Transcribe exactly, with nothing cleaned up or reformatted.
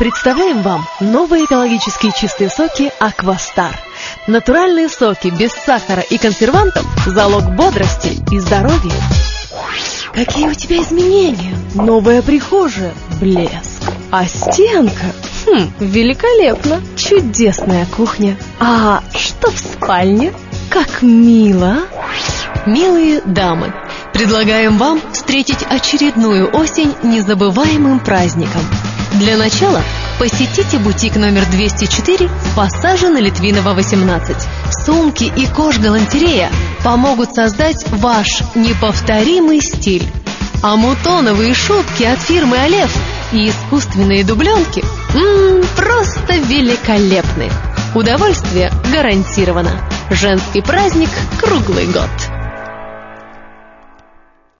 Представляем вам новые экологически чистые соки «Аквастар». Натуральные соки без сахара и консервантов – залог бодрости и здоровья. Какие у тебя изменения? Новая прихожая – блеск. А стенка? Хм, великолепно. Чудесная кухня. А что в спальне? Как мило. Милые дамы, предлагаем вам встретить очередную осень незабываемым праздником. Для начала посетите бутик номер двести четыре в пассаже на Литвинова, восемнадцать. Сумки и кож-галантерея помогут создать ваш неповторимый стиль. А мутоновые шубки от фирмы «Алеф» и искусственные дубленки м-м, просто великолепны. Удовольствие гарантировано. Женский праздник круглый год.